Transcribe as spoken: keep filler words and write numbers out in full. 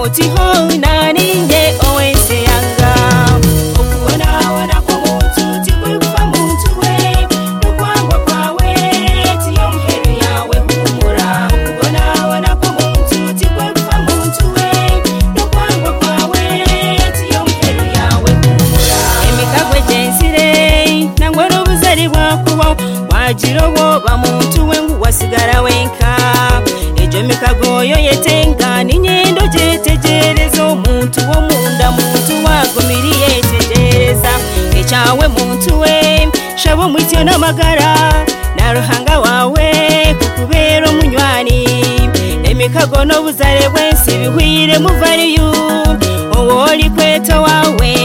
otiho naninye owense yanga okubona wana kwa muntu tikwe kufa muntu we nokwangwa kwawe tiyo mheru yawe humura okubona wana kwa muntu tikwe kufa muntu we nokwangwa kwawe tiyo mheru yawe humura emikagwe jensire nangwero buzari bwakuba wajirobo ba muntu wengu wasigara wenka ejo mikagoyo yetenga ninyendo jetegereza omuntu wo munda muntu wagumiriye tegereza echawe muntu we shabo mwityo namagara na ruhanga wawe kukubera omunywani emikago no buzare bwensi bihwire muvariyu owoli kweto wawe